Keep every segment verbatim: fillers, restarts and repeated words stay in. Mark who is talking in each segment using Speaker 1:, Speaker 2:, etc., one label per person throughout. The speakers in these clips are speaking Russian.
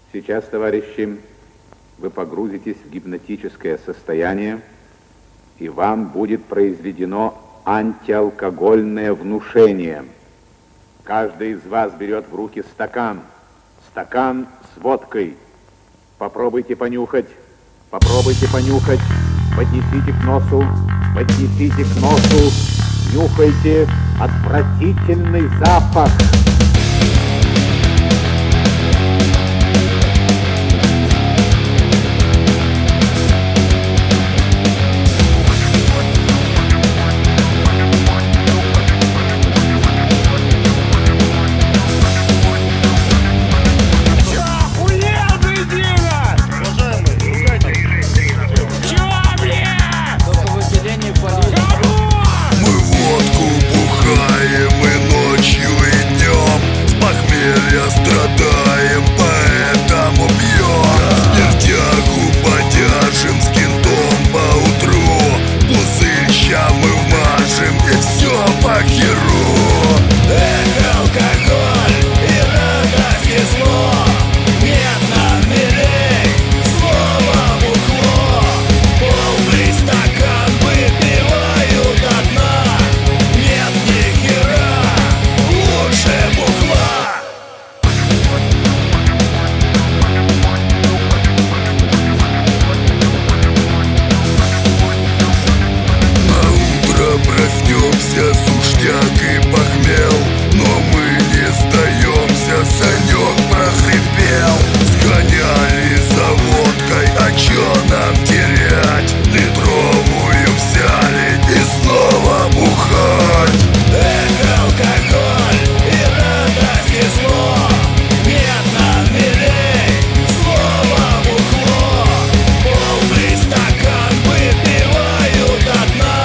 Speaker 1: Сейчас, товарищи, вы погрузитесь в гипнотическое состояние, и вам будет произведено антиалкогольное внушение. Каждый из вас берет в руки стакан, стакан с водкой. Попробуйте понюхать, попробуйте понюхать, поднесите к носу, поднесите к носу, нюхайте отвратительный запах.
Speaker 2: Страдаем, поэтому пьем. Смертягу подержим, с кентом поутру. Пузырища мы вмажем, и все по херу. Эх, алкоголь и радость и зло. Нет нам милей, слово бухло. Полный стакан выпиваю до дна. Нет ни хера, лучше бухла. Проснемся, сушняк и похмел, но мы не сдаемся, Санек прохрипел. Сгоняли за водкой, а чё нам терять? Литровую взяли и снова бухать. Эх, алкоголь и радость и зло. Нет нам милей, слово бухло. Полный стакан выпиваю до дна.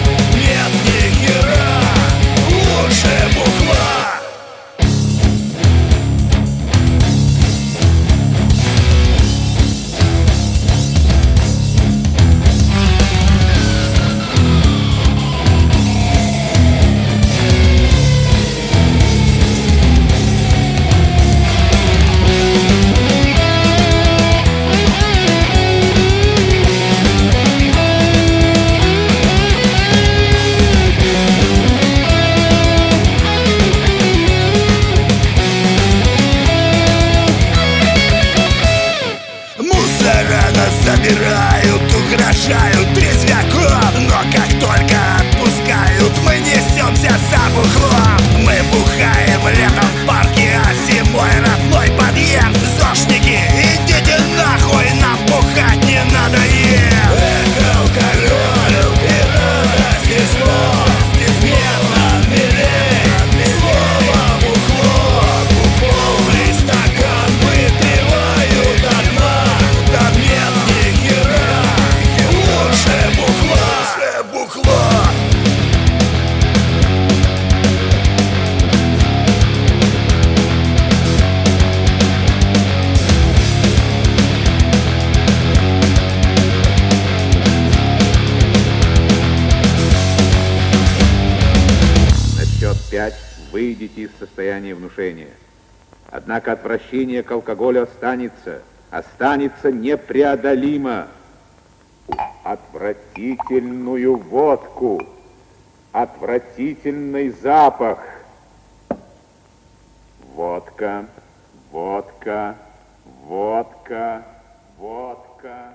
Speaker 2: Забирают, угрожают трезвяком, но как только отпускают, мы несемся за бухлом. Мы бухаем летом в парке, а зимой родной подъезд. Зошники, идите нахуй, нам бухать не надоест. Эх, алкоголь и радость и зло. Нет нам милей, слово бухло. Полный стакан выпиваю до дна. Там нет ни хера, лучше бухла, бухла.
Speaker 1: На счет пять выйдите из состояния внушения. Однако отвращение к алкоголю останется, останется непреодолимо. Отвратительную водку, отвратительный запах. Водка, водка, водка, водка.